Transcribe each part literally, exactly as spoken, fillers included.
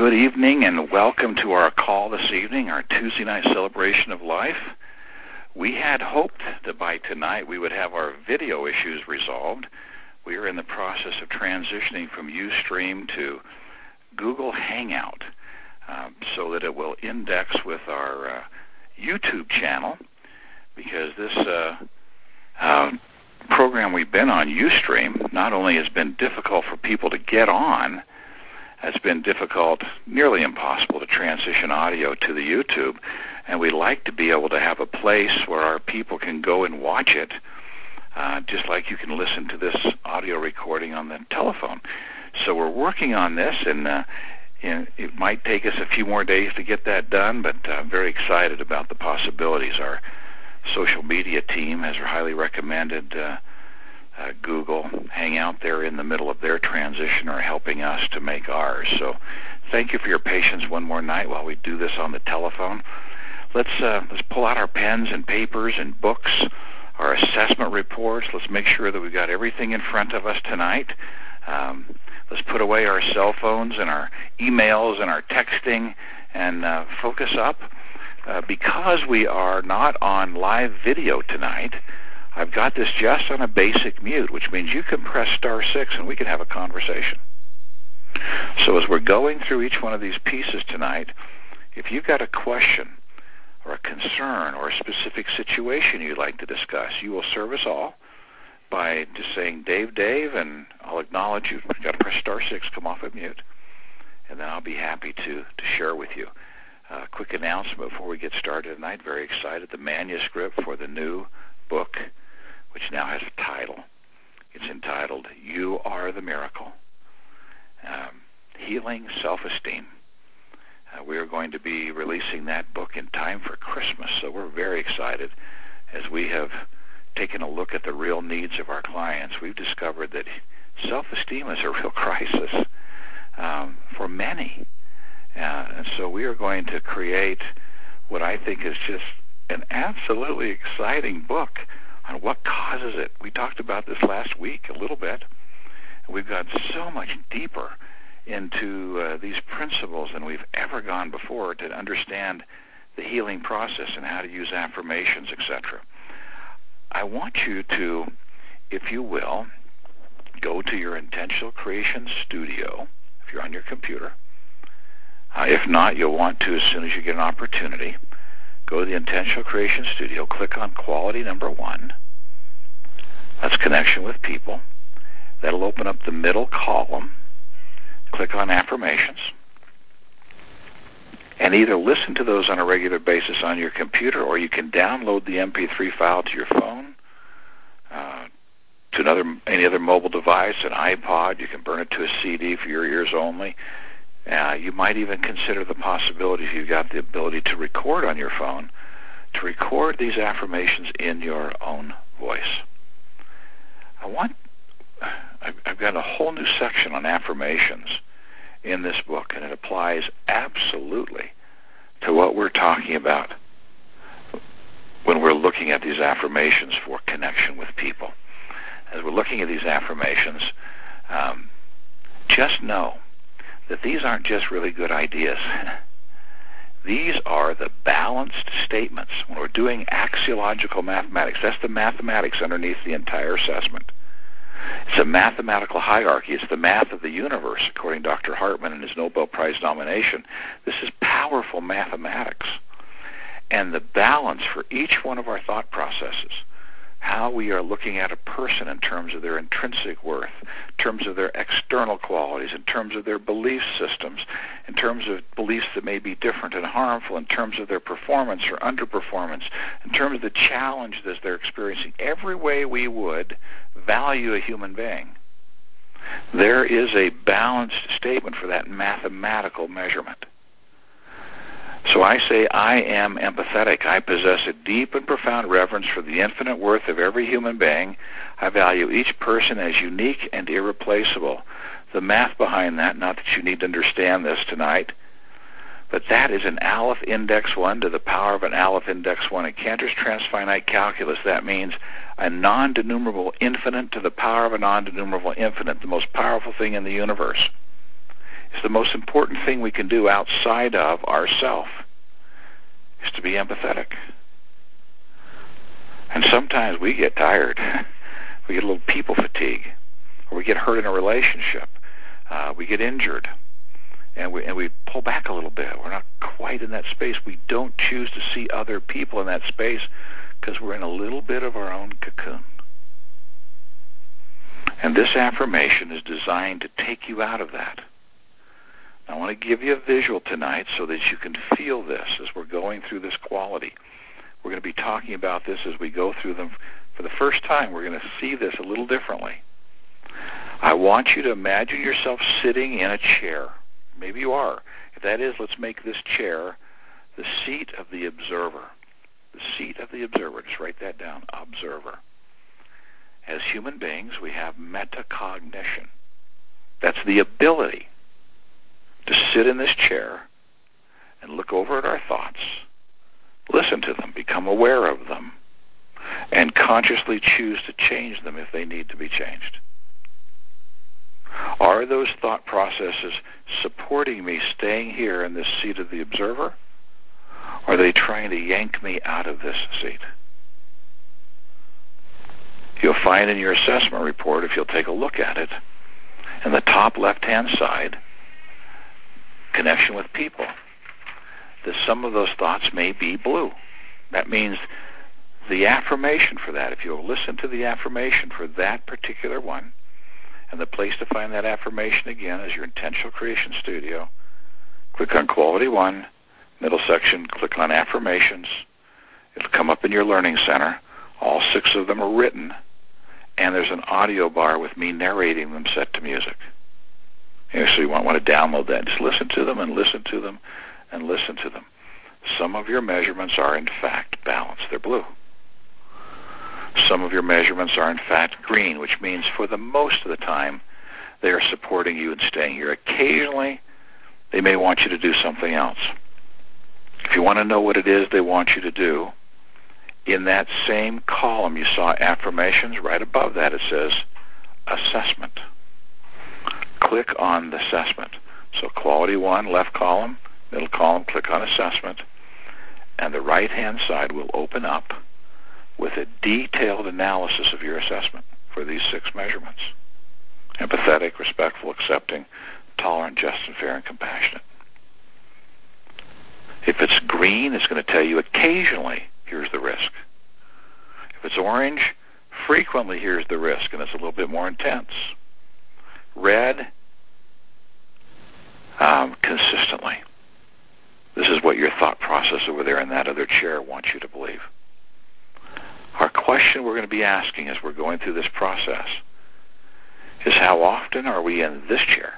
Good evening and welcome to our call this evening, our Tuesday night celebration of life. We had hoped that by tonight we would have our video issues resolved. We are in the process of transitioning from Ustream to Google Hangout um, so that it will index with our uh, YouTube channel, because this uh, uh, program we've been on, Ustream, not only has been difficult for people to get on, it's been difficult, nearly impossible, to transition audio to the YouTube, and we'd like to be able to have a place where our people can go and watch it, uh, just like you can listen to this audio recording on the telephone. So we're working on this, and uh, you know, it might take us a few more days to get that done, but uh, I'm very excited about the possibilities. Our social media team has highly recommended uh, Uh, Google Hangout. There in the middle of their transition are helping us to make ours. So thank you for your patience one more night while we do this on the telephone. Let's uh, let's pull out our pens and papers and books, our assessment reports. Let's make sure that we've got everything in front of us tonight. Um, let's put away our cell phones and our emails and our texting and uh, focus up. Uh, because we are not on live video tonight, I've got this just on a basic mute, which means you can press star six and we can have a conversation. So as we're going through each one of these pieces tonight, if you've got a question or a concern or a specific situation you'd like to discuss, you will serve us all by just saying, Dave, Dave, and I'll acknowledge you. You've got to press star six, come off of mute, and then I'll be happy to, to share with you. A uh, quick announcement before we get started tonight. Very excited. The manuscript for the new book, which now has a title. It's entitled, You Are the Miracle, um, Healing Self-Esteem. Uh, we are going to be releasing that book in time for Christmas, so we're very excited. As we have taken a look at the real needs of our clients, we've discovered that self-esteem is a real crisis um, for many. Uh, and so we are going to create what I think is just an absolutely exciting book on what causes it. We talked about this last week a little bit. We've got so much deeper into uh, these principles than we've ever gone before to understand the healing process and how to use affirmations, et cetera. I want you to, if you will, go to your Intentional Creation Studio, if you're on your computer. Uh, if not, you'll want to as soon as you get an opportunity. Go to the Intentional Creation Studio, click on Quality Number One. That's Connection with People. That'll open up the middle column. Click on Affirmations. And either listen to those on a regular basis on your computer, or you can download the M P three file to your phone, uh, to another any other mobile device, an iPod. You can burn it to a C D for your ears only. Uh, you might even consider the possibility, if you've got the ability to record on your phone, to record these affirmations in your own voice. I want, I've, I've got a whole new section on affirmations in this book, and it applies absolutely to what we're talking about when we're looking at these affirmations for connection with people. As we're looking at these affirmations, um, just know that these aren't just really good ideas. These are the balanced statements. When we're doing axiological mathematics, that's the mathematics underneath the entire assessment. It's a mathematical hierarchy. It's the math of the universe, according to Doctor Hartman and his Nobel Prize nomination. This is powerful mathematics. And the balance for each one of our thought processes, how we are looking at a person in terms of their intrinsic worth, in terms of their external qualities, in terms of their belief systems, in terms of beliefs that may be different and harmful, in terms of their performance or underperformance, in terms of the challenge that they're experiencing, every way we would value a human being. There is a balanced statement for that mathematical measurement. So I say I am empathetic. I possess a deep and profound reverence for the infinite worth of every human being. I value each person as unique and irreplaceable. The math behind that, not that you need to understand this tonight, but that is an Aleph Index one to the power of an Aleph Index one. In Cantor's transfinite calculus, that means a non-denumerable infinite to the power of a non-denumerable infinite, the most powerful thing in the universe. It's the most important thing we can do outside of ourself, is to be empathetic. And sometimes we get tired. We get a little people fatigue, or we get hurt in a relationship. Uh, we get injured, and we and we pull back a little bit. We're not quite in that space. We don't choose to see other people in that space because we're in a little bit of our own cocoon. And this affirmation is designed to take you out of that. Now, I want to give you a visual tonight so that you can feel this as we're going through this quality. We're going to be talking about this as we go through them. For the first time, we're going to see this a little differently. I want you to imagine yourself sitting in a chair. Maybe you are. If that is, let's make this chair the seat of the observer. The seat of the observer. Just write that down. Observer. As human beings, we have metacognition. That's the ability to sit in this chair and look over at our thoughts, listen to them, become aware of them, and consciously choose to change them if they need to be changed. Are those thought processes supporting me staying here in this seat of the observer? Or are they trying to yank me out of this seat? You'll find in your assessment report, if you'll take a look at it, in the top left-hand side, connection with people, that some of those thoughts may be blue. That means the affirmation for that, if you'll listen to the affirmation for that particular one, and the place to find that affirmation again is your Intentional Creation Studio. Click on Quality one, middle section, click on Affirmations. It'll come up in your Learning Center. All six of them are written, and there's an audio bar with me narrating them set to music. You know, so you might want to download that. Just listen to them and listen to them and listen to them. Some of your measurements are in fact balanced. They're blue. Some of your measurements are in fact green, which means for the most of the time they are supporting you and staying here. Occasionally they may want you to do something else. If you want to know what it is they want you to do, in that same column you saw affirmations, right above that it says assessment. Click on the assessment. So Quality one, left column, middle column, click on assessment, and the right-hand side will open up with a detailed analysis of your assessment for these six measurements. Empathetic, respectful, accepting, tolerant, just and fair, and compassionate. If it's green, it's going to tell you occasionally, here's the risk. If it's orange, frequently here's the risk, and it's a little bit more intense. Red, um, consistently. This is what your thought process over there in that other chair wants you to believe. Our question we're going to be asking as we're going through this process is how often are we in this chair?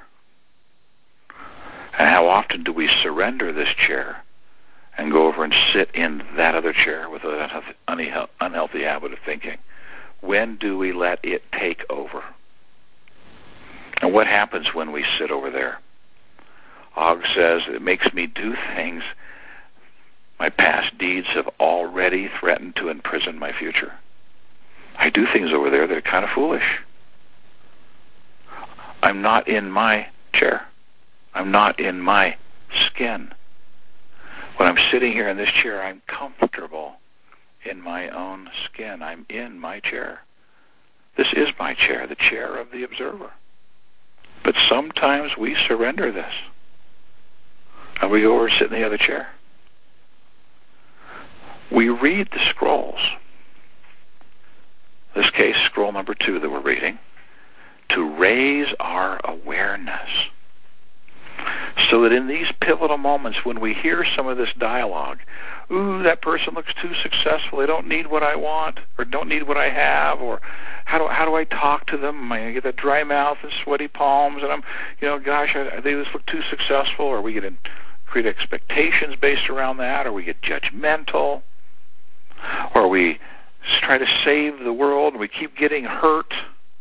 And how often do we surrender this chair and go over and sit in that other chair with an unhealthy habit of thinking? When do we let it take over? And what happens when we sit over there? Og says, it makes me do things. My past deeds have already threatened to imprison my future. I do things over there that are kind of foolish. I'm not in my chair. I'm not in my skin. When I'm sitting here in this chair, I'm comfortable in my own skin. I'm in my chair. This is my chair, the chair of the observer. But sometimes we surrender this. And we go over and sit in the other chair. We read the scrolls. In this case, scroll number two that we're reading, to raise our awareness. So that in these pivotal moments when we hear some of this dialogue, ooh, that person looks too successful, they don't need what I want, or don't need what I have, or how do, how do I talk to them? Am I going to get that dry mouth and sweaty palms, and I'm, you know, gosh, I, they just look too successful, or we get in, create expectations based around that, or we get judgmental, or we try to save the world and we keep getting hurt,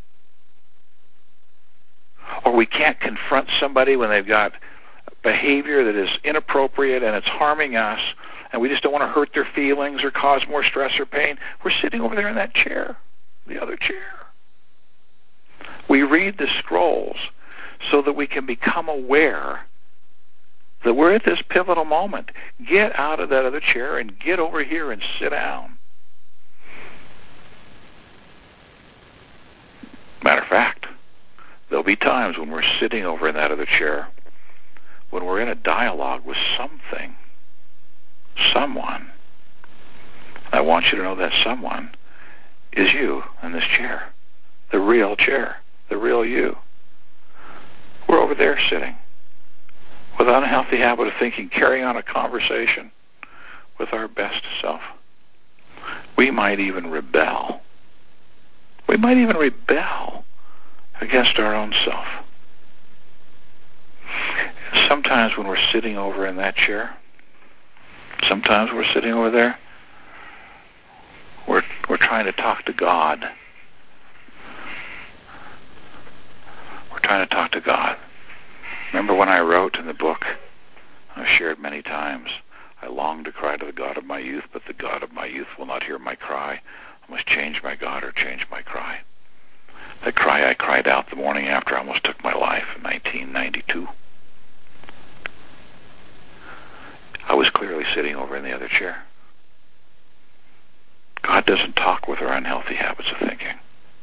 or we can't confront somebody when they've got behavior that is inappropriate and it's harming us, and we just don't want to hurt their feelings or cause more stress or pain. We're sitting over there in that chair, the other chair. We read the scrolls so that we can become aware that we're at this pivotal moment. Get out of that other chair and get over here and sit down. Matter of fact, there'll be times when we're sitting over in that other chair, when we're in a dialogue with something, someone. I want you to know that someone is you in this chair, the real chair, the real you. We're over there sitting with an unhealthy habit of thinking, carrying on a conversation with our best self. We might even rebel. We might even rebel against our own self. Sometimes when we're sitting over in that chair, sometimes we're sitting over there, we're, we're trying to talk to God. We're trying to talk to God. Remember when I wrote in the book, I've shared many times, I long to cry to the God of my youth, but the God of my youth will not hear my cry. I must change my God or change my cry. That cry I cried out the morning after I almost took my life in nineteen ninety-two. I was clearly sitting over in the other chair. God doesn't talk with our unhealthy habits of thinking.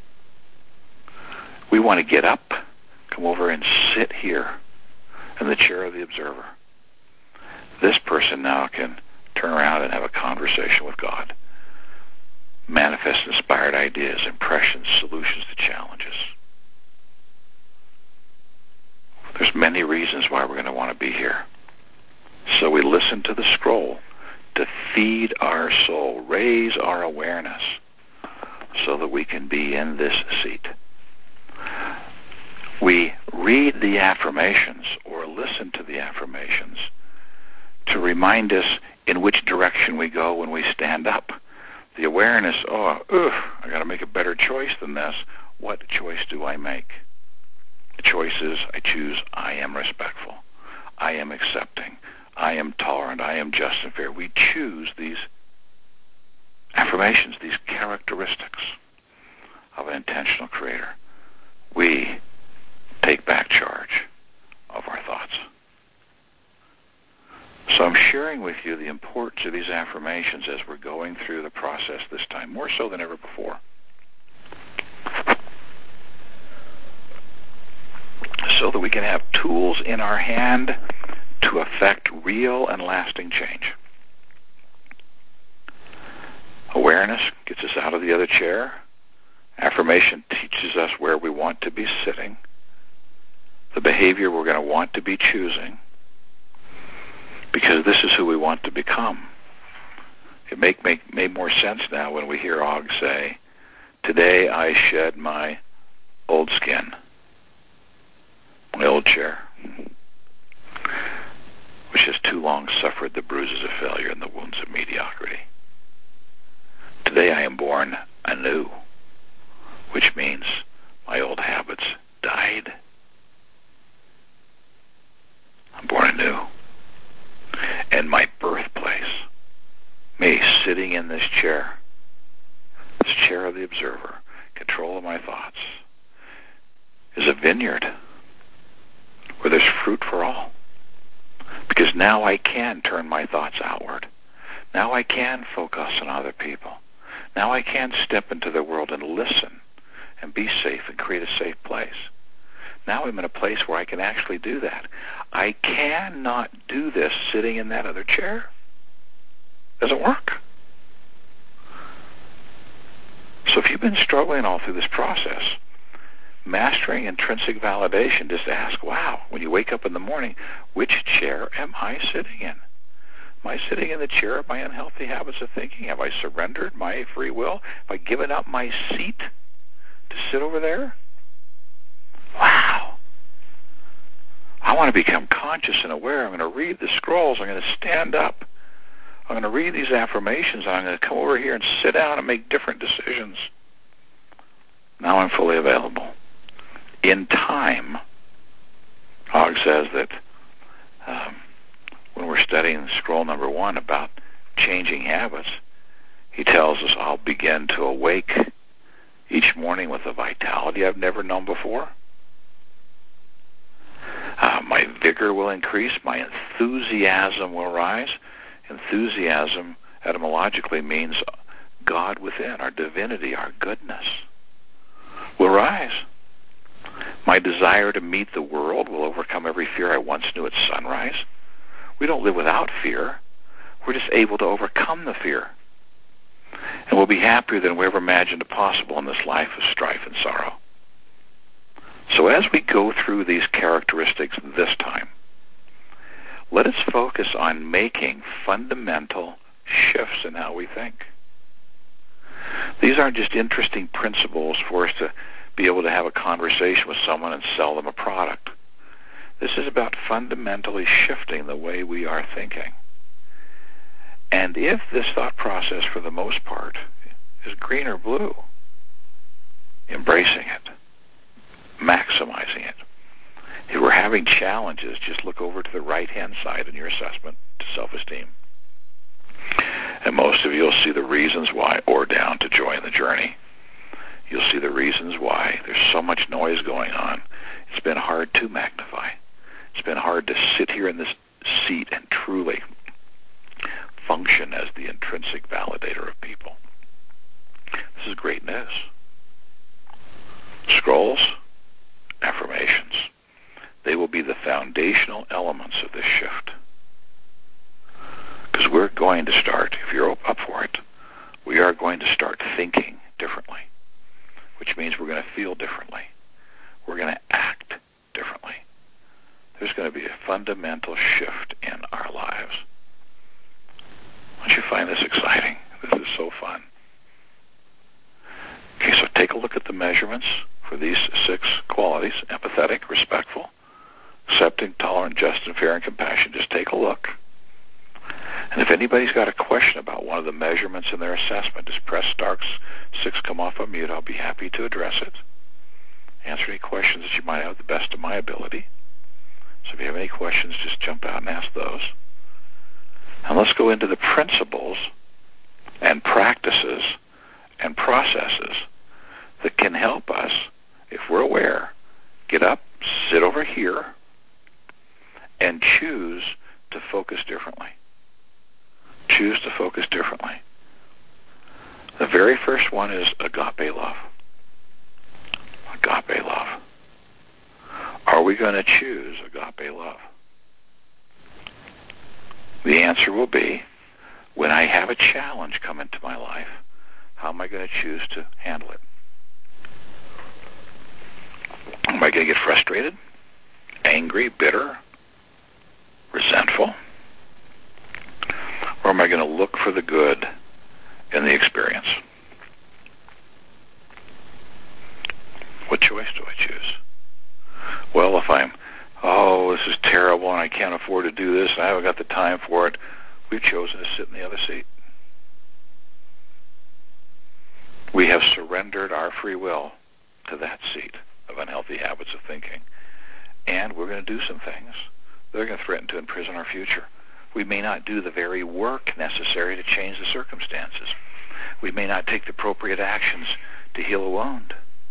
We want to get up, come over and sit here in the chair of the observer. This person now can turn around and have a conversation with God, manifest inspired ideas, impressions, solutions to challenges. There's many reasons why we're going to want to be here. So we listen to the scroll to feed our soul, raise our awareness, so that we can be in this seat. We read the affirmations or listen to the affirmations to remind us in which direction we go when we stand up. The awareness, oh, ugh, I got to make a better choice than this. What choice do I make? The choice is I choose I am respectful. I am accepting. I am tolerant. I am just and fair. We choose these affirmations, these characteristics of an intentional creator. We take back charge of our thoughts. So I'm sharing with you the importance of these affirmations as we're going through the process this time, more so than ever before. So that we can have tools in our hand to affect real and lasting change. Awareness gets us out of the other chair. Affirmation teaches us where we want to be sitting, the behavior we're going to want to be choosing, because this is who we want to become. It make, make made more sense now when we hear Og say, today I shed my old skin, my old chair, which has too long suffered the bruises of failure and the wounds of mediocrity. Today I am born anew, which means my old habits died. I'm born anew. And my birthplace, me sitting in this chair, this chair of the observer, control of my thoughts, is a vineyard where there's fruit for all. Because now I can turn my thoughts outward. Now I can focus on other people. Now I can step into their world and listen and be safe and create a safe place. Now I'm in a place where I can actually do that. I cannot do this sitting in that other chair. Doesn't work. So if you've been struggling all through this process, mastering intrinsic validation, just ask, wow, when you wake up in the morning, which chair am I sitting in? Am I sitting in the chair of my unhealthy habits of thinking? Have I surrendered my free will? Have I given up my seat to sit over there? Wow. I want to become conscious and aware. I'm going to read the scrolls. I'm going to stand up. I'm going to read these affirmations. I'm going to come over here and sit down and make different decisions. Now I'm fully available. In time, Og says that um, when we're studying scroll number one about changing habits, he tells us, I'll begin to awake each morning with a vitality I've never known before. My vigor will increase. My enthusiasm will rise. Enthusiasm etymologically means God within, our divinity, our goodness will rise. My desire to meet the world will overcome every fear I once knew at sunrise. We don't live without fear. We're just able to overcome the fear. And we'll be happier than we ever imagined possible in this life of strife and sorrow. So as we go through these characteristics this time, let us focus on making fundamental shifts in how we think. These aren't just interesting principles for us to be able to have a conversation with someone and sell them a product. This is about fundamentally shifting the way we are thinking. And if this thought process, for the most part, is green or blue, embracing it, maximizing it. If we're having challenges, just look over to the right-hand side in your assessment to self-esteem. And most of you will see the reasons why, or down to join the journey. You'll see the reasons why there's so much noise going on. It's been hard to magnify. It's been hard to sit here in this seat and truly function as the intrinsic validator of people. This is great news. Scrolls, affirmations, they will be the foundational elements of this shift. Because we're going to start, if you're up for it, we are going to start thinking differently, which means we're going to feel differently. We're going to act differently. There's going to be a fundamental shift in our lives. Don't you find this exciting? This is so fun. Okay, so take a look at the measurements for these six qualities: empathetic, respectful, accepting, tolerant, just, and fair, and compassion. Just take a look. And if anybody's got a question about one of the measurements in their assessment, just press star six, come off of mute. I'll be happy to address it. Answer any questions that you might have to the best of my ability. So if you have any questions, just jump out and ask those. And let's go into the principles and practices and processes that can help us, if we're aware, get up, sit over here, and choose to focus differently. Choose to focus differently. The very first one is agape love. Agape love. Are we going to choose agape love? The answer will be, when I have a challenge come into my life, how am I going to choose to handle it? Am I going to get frustrated, angry, bitter, resentful? Or am I going to look for the good in the experience? What choice do I choose? Well, if I'm, oh, this is terrible and I can't afford to do this and I haven't got the time for it, we've chosen to sit in the other seat. We have surrendered our free will to that seat of unhealthy habits of thinking. And we're going to do some things that are going to threaten to imprison our future. We may not do the very work necessary to change the circumstances. We may not take the appropriate actions to heal a wound.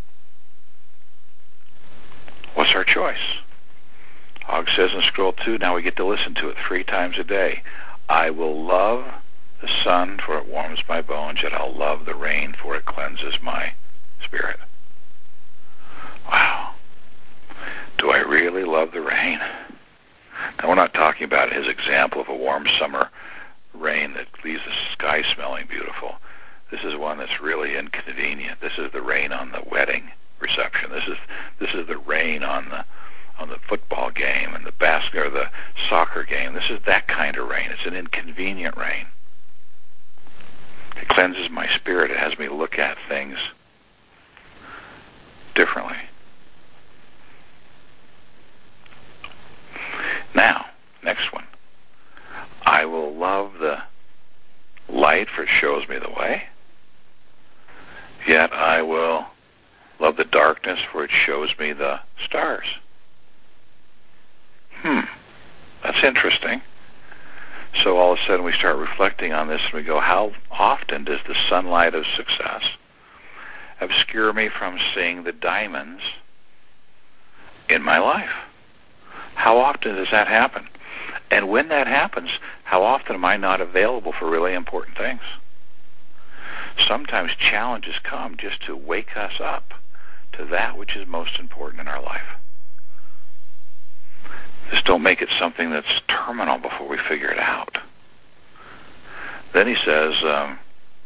What's our choice? Og says in scroll two, now we get to listen to it three times a day. I will love the sun, for it warms my bones, yet I'll love the rain, for it cleanses my spirit. Wow. Do I really love the rain? Now, we're not talking about his example of a warm summer rain that leaves the sky smelling beautiful. This is one that's really inconvenient. This is the rain on the wedding reception. This is this is the rain on the on the football game and the basket or the soccer game. This is that kind of rain. It's an inconvenient rain. It cleanses my spirit. It has me look at things differently. Now, next one. I will love the light, for it shows me the way. Yet I will love the darkness, for it shows me the stars. Hmm, that's interesting. So all of a sudden we start reflecting on this and we go, how often does the sunlight of success obscure me from seeing the diamonds in my life? How often does that happen? And when that happens, how often am I not available for really important things? Sometimes challenges come just to wake us up to that which is most important in our life. Just don't make it something that's terminal before we figure it out. Then he says, um,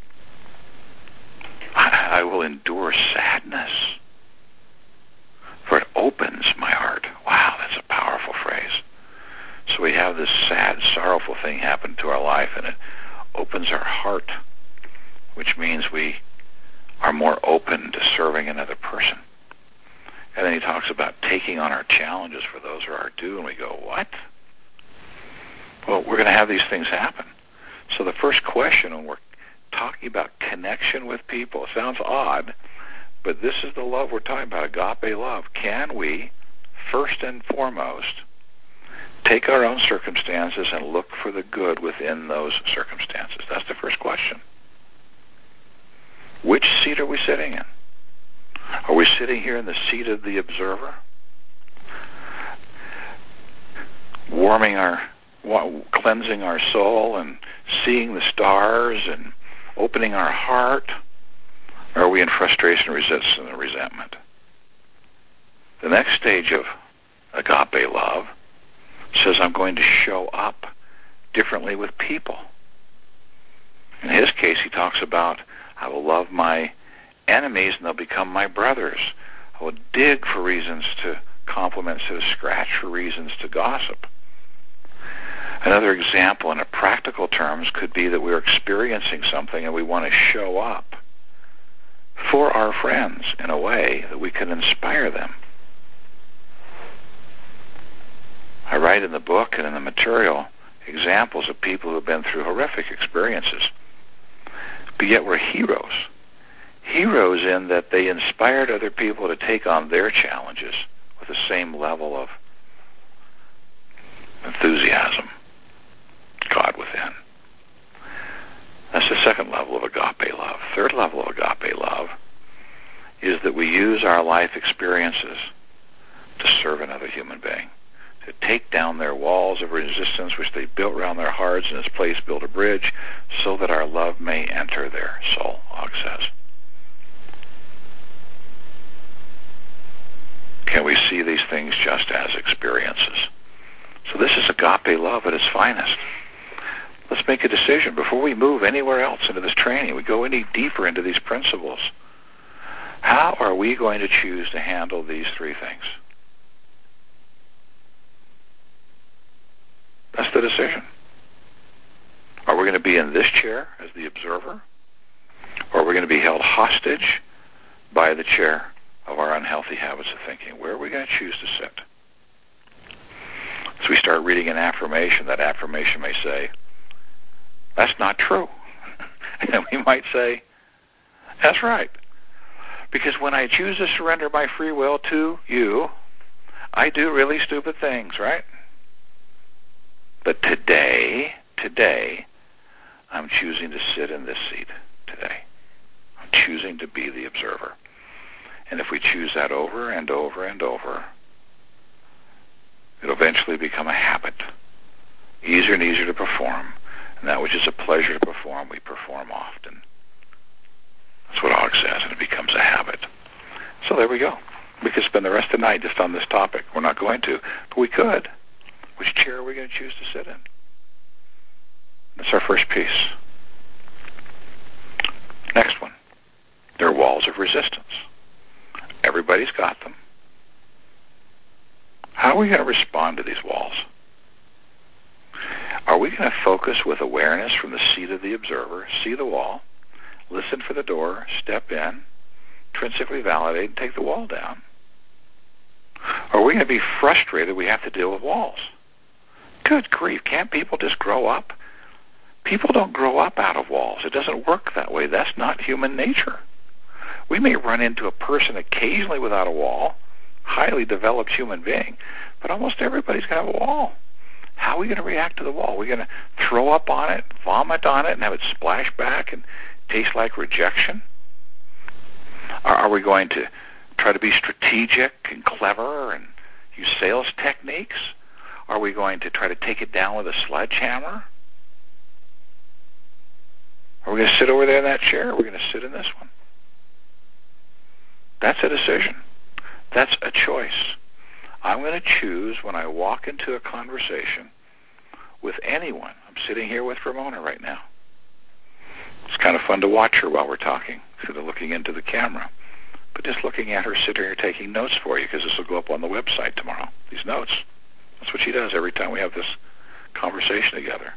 I, I will endure sadness, for it opens my heart. Wow, that's a powerful phrase. So we have this sad, sorrowful thing happen to our life, and it opens our heart, which means we are more open to serving another person. And then he talks about taking on our challenges for those who are due, and we go, what? Well, we're going to have these things happen. So the first question when we're talking about connection with people, it sounds odd, but this is the love we're talking about, agape love. Can we, first and foremost, take our own circumstances and look for the good within those circumstances? That's the first question. Which seat are we sitting in? Are we sitting here in the seat of the observer, warming our, cleansing our soul and seeing the stars and opening our heart? Or are we in frustration, resistance, and resentment? The next stage of agape love says I'm going to show up differently with people. In his case, he talks about I will love my enemies and they'll become my brothers. I will dig for reasons to compliment instead of scratch for reasons to gossip. Another example in a practical terms could be that we're experiencing something and we want to show up for our friends in a way that we can inspire them. I write in the book and in the material examples of people who have been through horrific experiences, but yet were heroes. Heroes in that they inspired other people to take on their challenges with the same level of enthusiasm, God within. That's the second level of agape love. Third level of agape love is that we use our life experiences to serve another human being, to take down their walls of resistance which they built around their hearts, and in its place build a bridge so that our love may enter their soul, Og says. Can we see these things just as experiences? So this is agape love at its finest. Let's make a decision before we move anywhere else into this training. We go any deeper into these principles. How are we going to choose to handle these three things? That's the decision. Are we going to be in this chair as the observer? Or are we going to be held hostage by the chair of our unhealthy habits of thinking? Where are we going to choose to sit? As we start reading an affirmation, that affirmation may say, that's not true. And we might say, that's right. Because when I choose to surrender my free will to you, I do really stupid things, right? But today, today, I'm choosing to sit in this seat today. I'm choosing to be the observer. And if we choose that over and over and over, it'll eventually become a habit. Easier and easier to perform. And that which is a pleasure to perform, we perform often. That's what Og says, and it becomes a habit. So there we go. We could spend the rest of the night just on this topic. We're not going to, but we could. Which chair are we going to choose to sit in? That's our first piece. Next one. There are walls of resistance. Everybody's got them. How are we going to respond to these walls? Are we going to focus with awareness from the seat of the observer, see the wall, listen for the door, step in, intrinsically validate, and take the wall down? Or are we going to be frustrated we have to deal with walls? Good grief, can't people just grow up? People don't grow up out of walls. It doesn't work that way. That's not human nature. We may run into a person occasionally without a wall, highly developed human being, but almost everybody's going to have a wall. How are we going to react to the wall? Are we going to throw up on it, vomit on it, and have it splash back and taste like rejection? Or are we going to try to be strategic and clever and use sales techniques? Are we going to try to take it down with a sledgehammer? Are we going to sit over there in that chair? Or are we going to sit in this one? That's a decision. That's a choice. I'm going to choose when I walk into a conversation with anyone. I'm sitting here with Ramona right now. It's kind of fun to watch her while we're talking, instead of looking into the camera. But just looking at her sitting here taking notes for you, because this will go up on the website tomorrow, these notes. That's what she does every time we have this conversation together.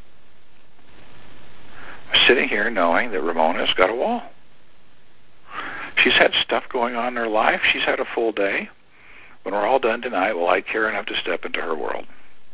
I'm sitting here knowing that Ramona's got a wall. She's had stuff going on in her life. She's had a full day. When we're all done tonight, will I care enough to step into her world?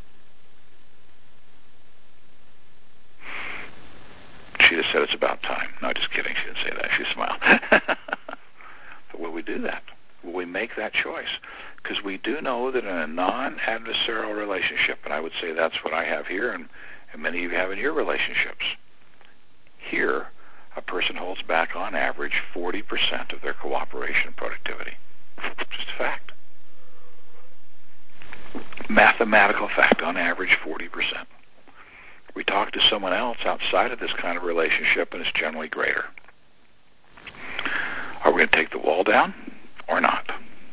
She just said it's about time. No, just kidding. She didn't say that. She smiled. But will we do that? Will we make that choice? Because we do know that in a non-adversarial relationship, and I would say that's what I have here, and, and many of you have in your relationships, here, a person holds back on average forty percent of their cooperation and productivity. Just a fact. Mathematical fact, on average forty percent. We talk to someone else outside of this kind of relationship, and it's generally greater. Are we going to take the wall down or not?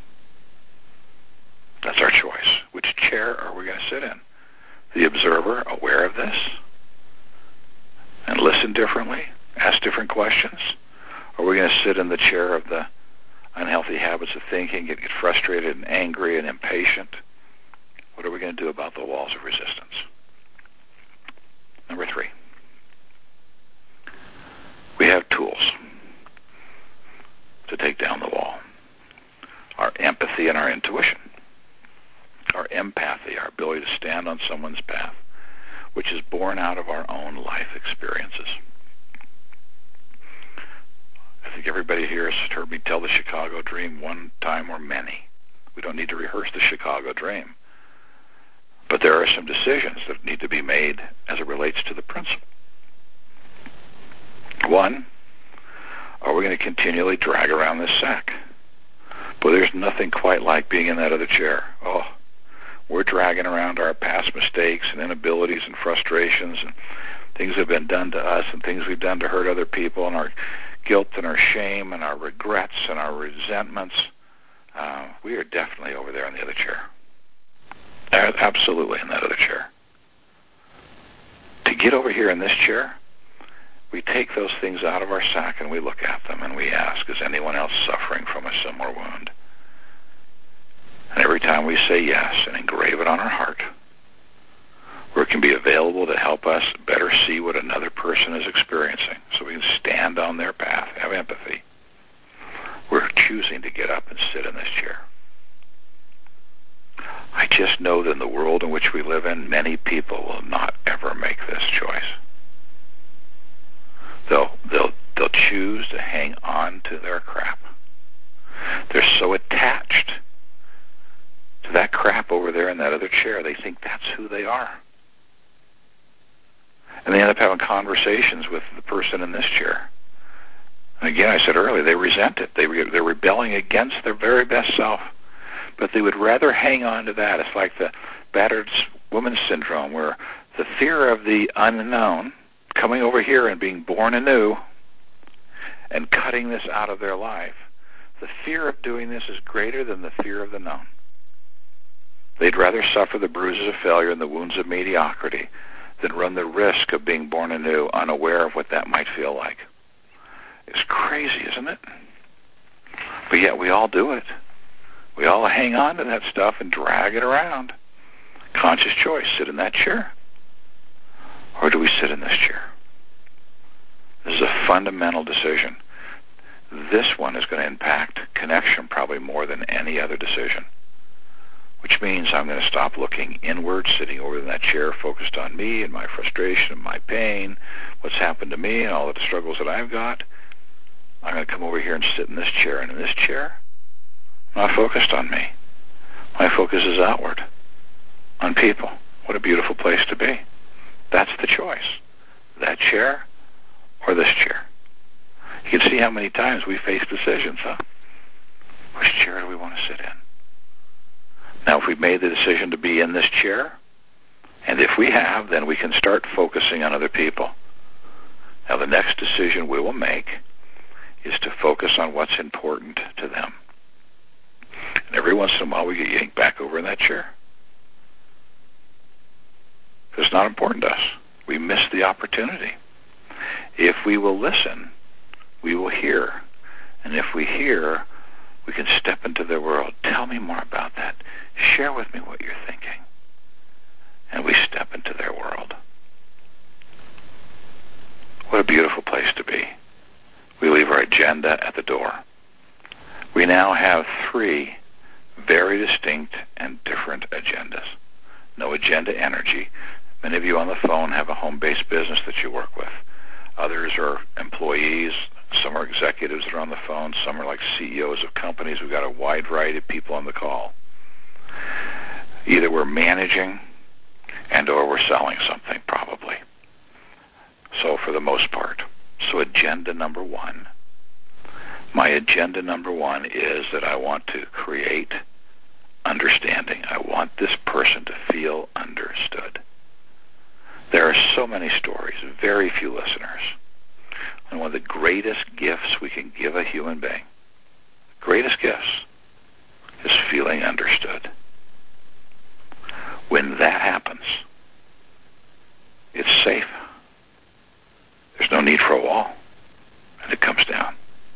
That's our choice. Which chair are we going to sit in? The observer, aware of this, and listen differently, ask different questions? Or are we going to sit in the chair of the unhealthy habits of thinking, get, get frustrated and angry and impatient? What are we going to do about the walls of resistance? Number three, we have tools to take down the wall. Our empathy and our intuition. Our empathy, our ability to stand on someone's path, which is born out of our own life experiences. I think everybody here has heard me tell the Chicago dream one time or many. We don't need to rehearse the Chicago dream. But there are some decisions that need to be made as it relates to the principle. One, are we going to continually drag around this sack? Boy, there's nothing quite like being in that other chair. Oh, we're dragging around our past mistakes and inabilities and frustrations and things that have been done to us and things we've done to hurt other people, and our guilt and our shame and our regrets and our resentments. Uh, we are definitely over there in the other chair. Absolutely in that other chair. To get over here in this chair, we take those things out of our sack and we look at them and we ask, is anyone else suffering from a similar wound? And every time we say yes and engrave it on our heart, where it can be available to help us better see what another person is experiencing so we can stand on their path, have empathy, we're choosing to get up and sit in this chair. I just know that in the world in which we live in, many people will not ever make this choice. They'll, they'll, they'll choose to hang on to their crap. They're so attached to that crap over there in that other chair, they think that's who they are. And they end up having conversations with the person in this chair. And again, I said earlier, they resent it. They re- they're rebelling against their very best self. But they would rather hang on to that. It's like the battered woman syndrome, where the fear of the unknown, coming over here and being born anew and cutting this out of their life, the fear of doing this is greater than the fear of the known. They'd rather suffer the bruises of failure and the wounds of mediocrity than run the risk of being born anew, unaware of what that might feel like. It's crazy, isn't it? But yet we all do it. We all hang on to that stuff and drag it around. Conscious choice, sit in that chair. Or do we sit in this chair? This is a fundamental decision. This one is going to impact connection probably more than any other decision. Which means I'm going to stop looking inward, sitting over in that chair, focused on me and my frustration and my pain, what's happened to me and all the struggles that I've got. I'm going to come over here and sit in this chair. And in this chair, I'm not focused on me. My focus is outward, on people. What a beautiful place to be. That's the choice. That chair or this chair. You can see how many times we face decisions, huh? Which chair do we want to sit in? Now, if we've made the decision to be in this chair, and if we have, then we can start focusing on other people. Now, the next decision we will make is to focus on what's important to them. And every once in a while, we get yanked back over in that chair. It's not important to us. We miss the opportunity. If we will listen, we will hear. And if we hear, we can step into their world. Tell me more about that. Share with me what you're thinking. And we step into their world. What a beautiful place to be. We leave our agenda at the door. We now have three very distinct and different agendas. No agenda energy. Many of you on the phone have a home-based business that you work with. Others are employees. Some are executives that are on the phone. Some are like C E Os of companies. We've got a wide variety of people on the call. Either we're managing and or we're selling something, probably. So for the most part. So agenda number one. My agenda number one is that I want to create understanding. I want this person to feel understood. There are so many stories, very few listeners. And one of the greatest gifts we can give a human being, greatest gifts, is feeling understood. When that happens, it's safe. There's no need for a wall, and it comes down.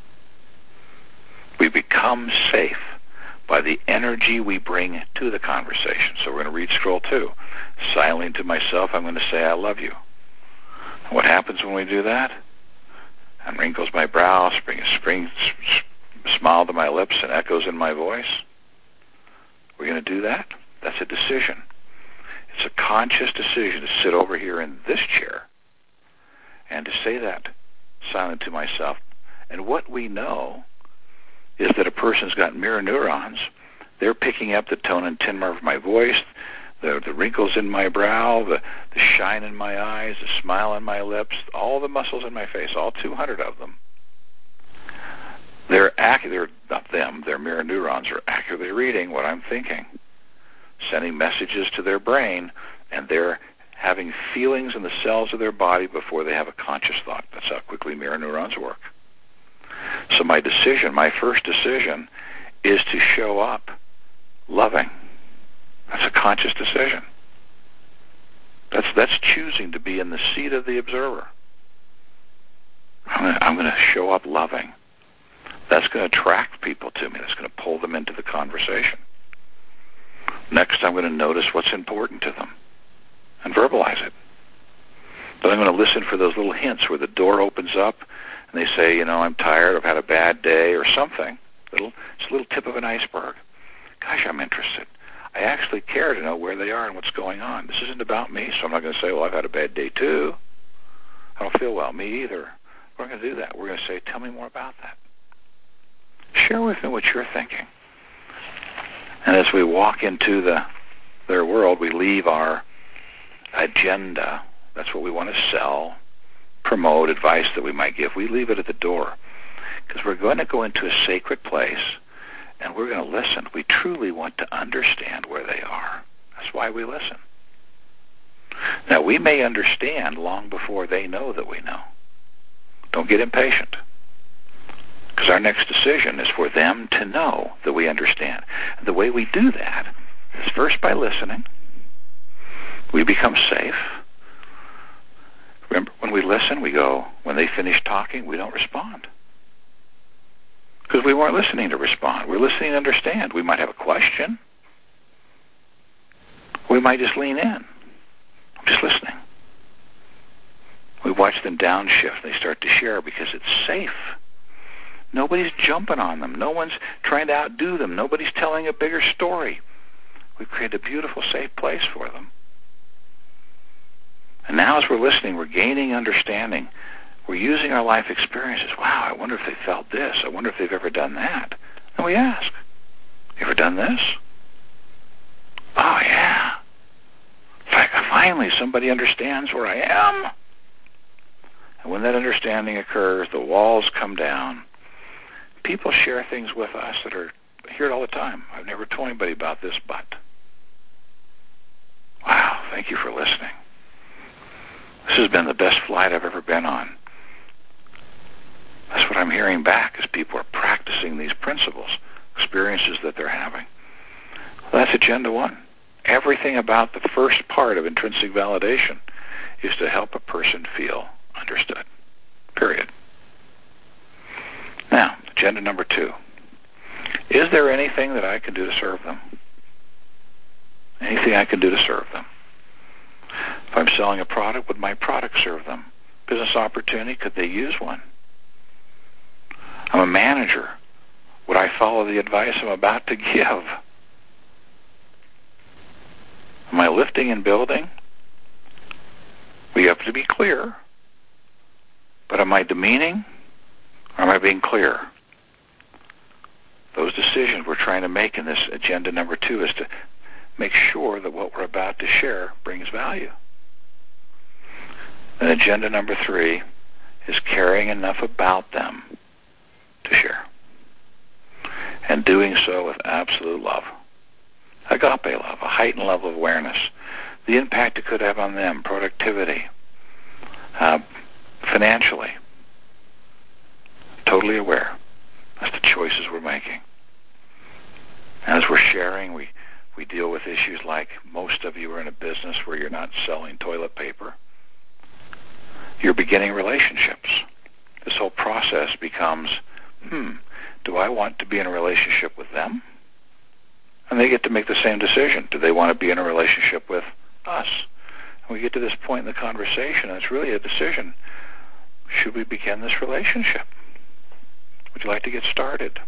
We become safe by the energy we bring to the conversation. So we're going to read scroll two. Silently to myself, I'm going to say, I love you. And what happens when we do that? And wrinkles my brow, spring a spring smile to my lips, and echoes in my voice. We're going to do that? That's a decision. It's a conscious decision to sit over here in this chair and to say that silent to myself. And what we know is that a person's got mirror neurons. They're picking up the tone and timbre of my voice, the, the wrinkles in my brow, the, the shine in my eyes, the smile on my lips, all the muscles in my face, all two hundred of them. They're, ac- they're not them, their mirror neurons are accurately reading what I'm thinking, sending messages to their brain, and they're having feelings in the cells of their body before they have a conscious thought. That's how quickly mirror neurons work. So my decision, my first decision, is to show up loving. That's a conscious decision. That's that's choosing to be in the seat of the observer. I'm going to, I'm going to show up loving. That's going to attract people to me. That's going to pull them into the conversation. Next, I'm going to notice what's important to them and verbalize it. But I'm going to listen for those little hints where the door opens up and they say, you know, I'm tired, I've had a bad day, or something. Little, it's a little tip of an iceberg. Gosh, I'm interested. I actually care to know where they are and what's going on. This isn't about me, so I'm not going to say, well, I've had a bad day too. I don't feel well. Me either. We're going to do that. We're going to say, tell me more about that. Share with me what you're thinking. And as we walk into the their world, we leave our agenda. That's what we want to sell, promote, advice that we might give. We leave it at the door because we're going to go into a sacred place and we're going to listen. We truly want to understand where they are. That's why we listen. Now, we may understand long before they know that we know. Don't get impatient, because our next decision is for them to know that we understand. And the way we do that is first by listening. We become safe. Remember, when we listen, we go, when they finish talking, we don't respond. Because we weren't listening to respond. We're listening to understand. We might have a question. We might just lean in. I'm just listening. We watch them downshift. They start to share because it's safe. Nobody's jumping on them. No one's trying to outdo them. Nobody's telling a bigger story. We've created a beautiful, safe place for them. And now as we're listening, we're gaining understanding. We're using our life experiences. Wow, I wonder if they felt this. I wonder if they've ever done that. And we ask, you ever done this? Oh, yeah. Finally, somebody understands where I am. And when that understanding occurs, the walls come down. People share things with us that are, I hear it all the time. I've never told anybody about this, but Thank you for listening. This has been the best flight I've ever been on. That's what I'm hearing back, is people are practicing these principles, experiences that they're having. Well, that's agenda one. Everything about the first part of intrinsic validation is to help a person feel understood. Period. Now, agenda number two. Is there anything that I can do to serve them? Anything I can do to serve them? If I'm selling a product, would my product serve them? Business opportunity, could they use one? I'm a manager. Would I follow the advice I'm about to give? Am I lifting and building? We have to be clear. But am I demeaning, or am I being clear? Those decisions we're trying to make in this agenda number two is to make sure that what we're about to share brings value. And agenda number three is caring enough about them to share. And doing so with absolute love. Agape love, a heightened level of awareness. The impact it could have on them, productivity, uh, financially. Totally aware. That's the choices we're making. As we're sharing, we, we deal with issues like most of you are in a business where you're not selling toilet paper. You're beginning relationships. This whole process becomes, hmm, do I want to be in a relationship with them? And they get to make the same decision. Do they want to be in a relationship with us? And we get to this point in the conversation, and it's really a decision. Should we begin this relationship? Would you like to get started?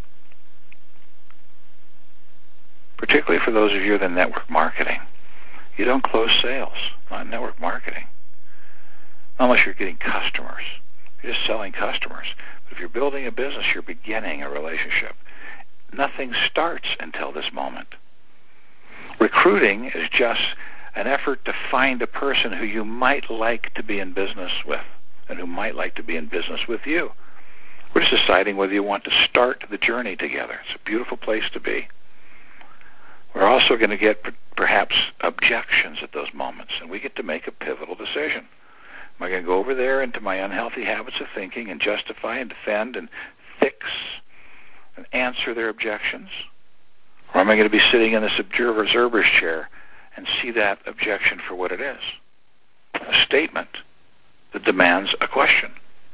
Particularly for those of you in network marketing. You don't close sales, not in network marketing. Unless you're getting customers. You're just selling customers. But if you're building a business, you're beginning a relationship. Nothing starts until this moment. Recruiting is just an effort to find a person who you might like to be in business with and who might like to be in business with you. We're just deciding whether you want to start the journey together. It's a beautiful place to be. We're also going to get perhaps objections at those moments, and we get to make a pivotal decision. Am I going to go over there into my unhealthy habits of thinking and justify and defend and fix and answer their objections? Or am I going to be sitting in this observer's chair and see that objection for what it is? A statement that demands a question.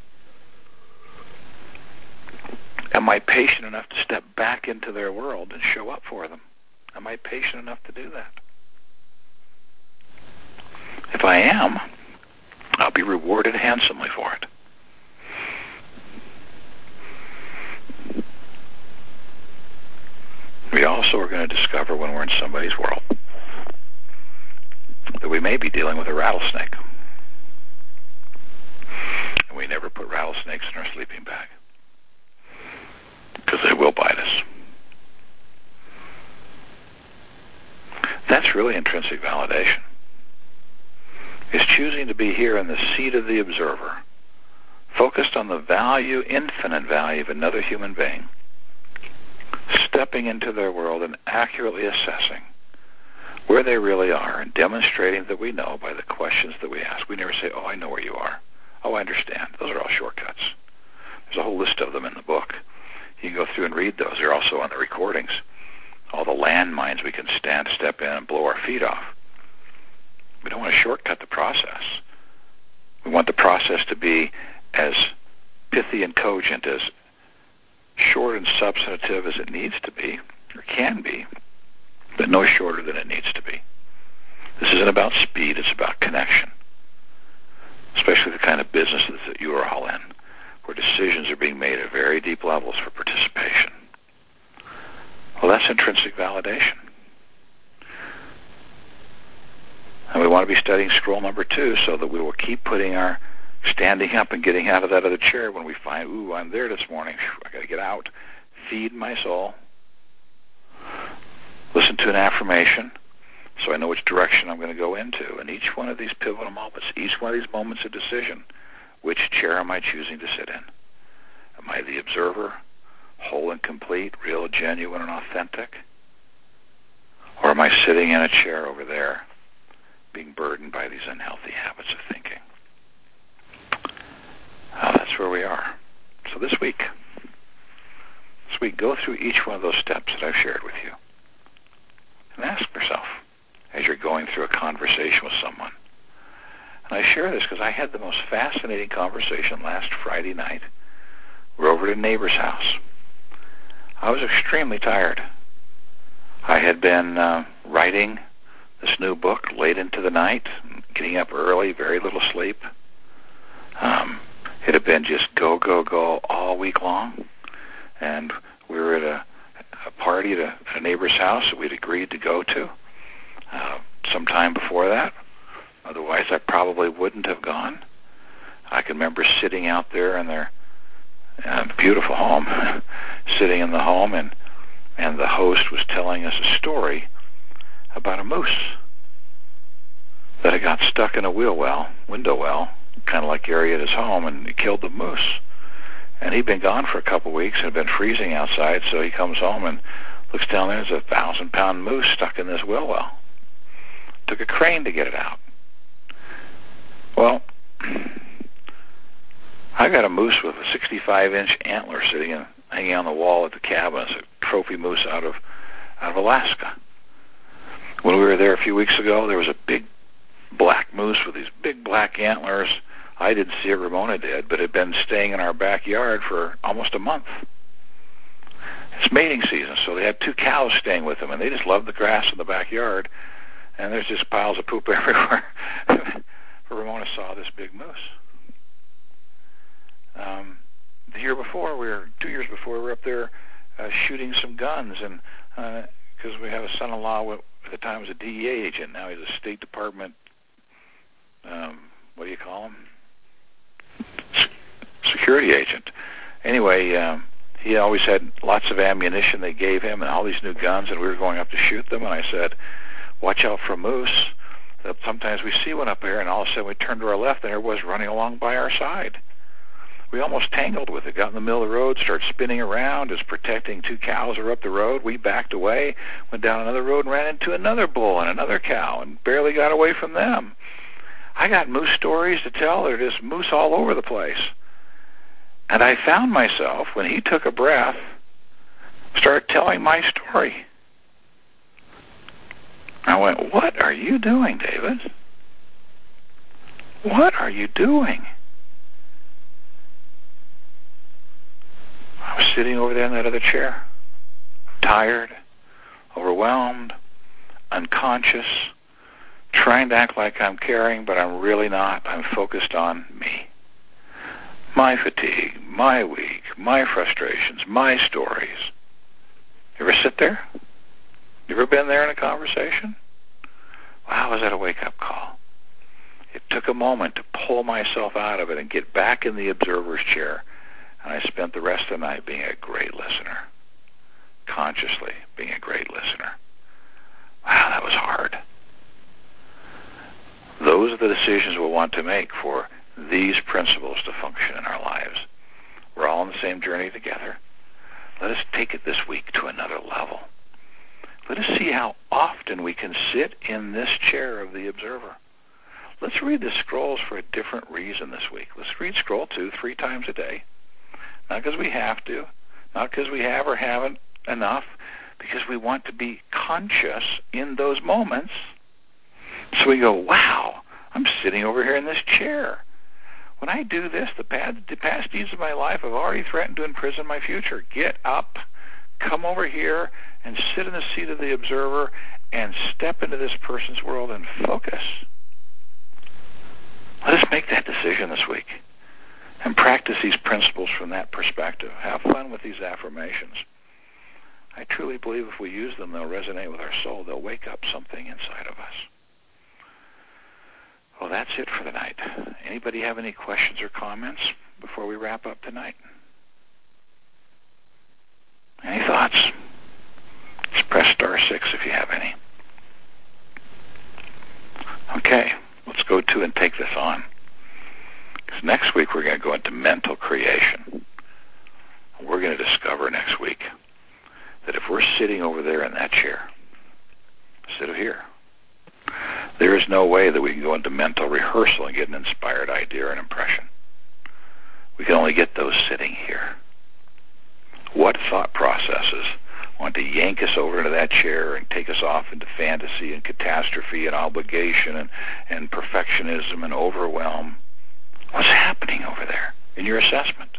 Am I patient enough to step back into their world and show up for them? Am I patient enough to do that? If I am, I'll be rewarded handsomely for it. We also are going to discover when we're in somebody's world that we may be dealing with a rattlesnake. And we never put rattlesnakes in our sleeping bag because they will bite us. That's really intrinsic validation. It's choosing to be here in the seat of the observer, focused on the value, infinite value of another human being, stepping into their world and accurately assessing where they really are and demonstrating that we know by the questions that we ask. We never say, oh, I know where you are. Oh, I understand. Those are all shortcuts. There's a whole list of them in the book. You can go through and read those. They're also on the recordings. All the landmines we can stand, step in, and blow our feet off. We don't want to shortcut the process. We want the process to be as pithy and cogent, as short and substantive as it needs to be, or can be, but no shorter than it needs to be. This isn't about speed, it's about connection, especially the kind of business that you are all in, where decisions are being made at very deep levels for participation. Well, that's intrinsic validation. And we want to be studying scroll number two so that we will keep putting our standing up and getting out of that other chair when we find, ooh, I'm there this morning. I got to get out. Feed my soul. Listen to an affirmation so I know which direction I'm going to go into. And each one of these pivotal moments, each one of these moments of decision, which chair am I choosing to sit in? Am I the observer, whole and complete, real, genuine, and authentic? Or am I sitting in a chair over there, being burdened by these unhealthy habits of thinking. Uh, that's where we are. So this week, this week, go through each one of those steps that I've shared with you and ask yourself as you're going through a conversation with someone. And I share this because I had the most fascinating conversation last Friday night. We're over at a neighbor's house. I was extremely tired. I had been uh, writing this new book late into the night, getting up early, very little sleep. Um, it had been just go, go, go all week long. And we were at a, a party at a, at a neighbor's house that we'd agreed to go to uh, sometime before that. Otherwise, I probably wouldn't have gone. I can remember sitting out there in their uh, beautiful home, sitting in the home, and, and the host was telling us a story about a moose that had got stuck in a wheel well, window well, kind of like area at his home, and it killed the moose. And he'd been gone for a couple of weeks and had been freezing outside, so he comes home and looks down there, there's a thousand-pound moose stuck in this wheel well. Took a crane to get it out. Well, I got a moose with a sixty-five inch antler sitting in, hanging on the wall at the cabin. It's a trophy moose out of out of Alaska. When we were there a few weeks ago, there was a big black moose with these big black antlers. I didn't see it, Ramona did, but it had been staying in our backyard for almost a month. It's mating season, so they had two cows staying with them, and they just loved the grass in the backyard, and there's just piles of poop everywhere. Ramona saw this big moose. Um, the year before, we were two years before, we were up there uh, shooting some guns, and because uh, we have a son-in-law who at the time was a D E A agent, now he's a State Department. Um, what do you call him? Security agent. Anyway, um, he always had lots of ammunition they gave him and all these new guns, and we were going up to shoot them, and I said, watch out for a moose. Sometimes we see one up here, and all of a sudden we turned to our left, and there was running along by our side. We almost tangled with it, got in the middle of the road, started spinning around, as protecting two cows that were up the road. We backed away, went down another road, and ran into another bull and another cow, and barely got away from them. I got moose stories to tell. There's just moose all over the place. And I found myself, when he took a breath, start telling my story. I went, what are you doing, David? What are you doing? I was sitting over there in that other chair, tired, overwhelmed, unconscious, trying to act like I'm caring, but I'm really not. I'm focused on me. My fatigue, my week, my frustrations, my stories. You ever sit there? You ever been there in a conversation? Wow, was that a wake-up call? It took a moment to pull myself out of it and get back in the observer's chair, and I spent the rest of the night being a great listener, consciously being a great listener. Wow, that was hard. Those are the decisions we'll want to make for these principles to function in our lives. We're all on the same journey together. Let us take it this week to another level. Let us see how often we can sit in this chair of the observer. Let's read the scrolls for a different reason this week. Let's read scroll two three times a day. Not because we have to, not because we have or haven't enough, because we want to be conscious in those moments. So we go, wow, I'm sitting over here in this chair. When I do this, the past, the past deeds of my life have already threatened to imprison my future. Get up, come over here, and sit in the seat of the observer and step into this person's world and focus. Let us make that decision this week and practice these principles from that perspective. Have fun with these affirmations. I truly believe if we use them, they'll resonate with our soul. They'll wake up something inside of us. Well, that's it for the night. Anybody have any questions or comments before we wrap up tonight? Any thoughts? Just press star six if you have any. Okay, let's go to and take this on. Because next week we're going to go into mental creation. We're going to discover next week that if we're sitting over there in that chair, sit over here, there is no way was sitting here? What thought processes want to yank us over into that chair and take us off into fantasy and catastrophe and obligation and, and perfectionism and overwhelm? What's happening over there in your assessment?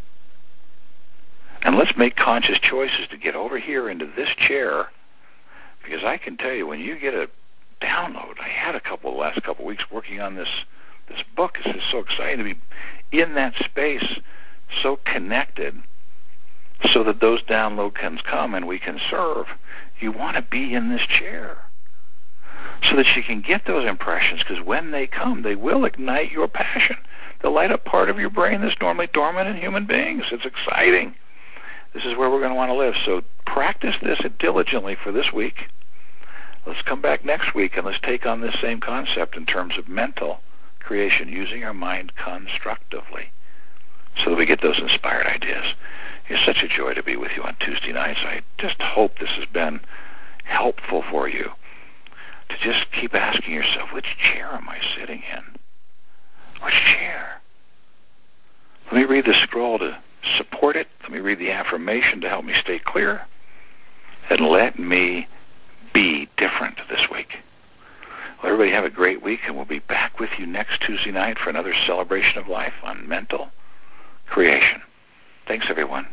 And let's make conscious choices to get over here into this chair, because I can tell you, when you get a download, I had a couple the last couple of weeks working on this this book. It's just so exciting to be in that space, so connected, so that those download can come and we can serve. You want to be in this chair so that you can get those impressions, because when they come, they will ignite your passion. They'll light up part of your brain that's normally dormant in human beings. It's exciting. This is where we're going to want to live. So practice this diligently for this week. Let's come back next week and let's take on this same concept in terms of mental creation, using our mind constructively so that we get those inspired ideas. It's such a joy to be with you on Tuesday nights. I just hope this has been helpful for you to just keep asking yourself, which chair am I sitting in? Which chair? Let me read the scroll to support it. Let me read the affirmation to help me stay clear. And let me be different this week. Well, everybody have a great week, and we'll be back with you next Tuesday night for another celebration of life on mental creation. Thanks, everyone.